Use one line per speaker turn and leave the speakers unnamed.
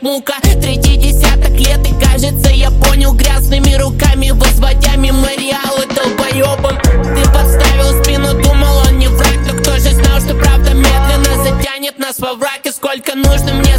мука. Третий десяток лет, и кажется, я понял, грязными руками возводя мемориалы долбоебам. Ты подставил спину, думал, он не враг, но кто же знал, что правда медленно затянет нас во враг. И сколько нужно мне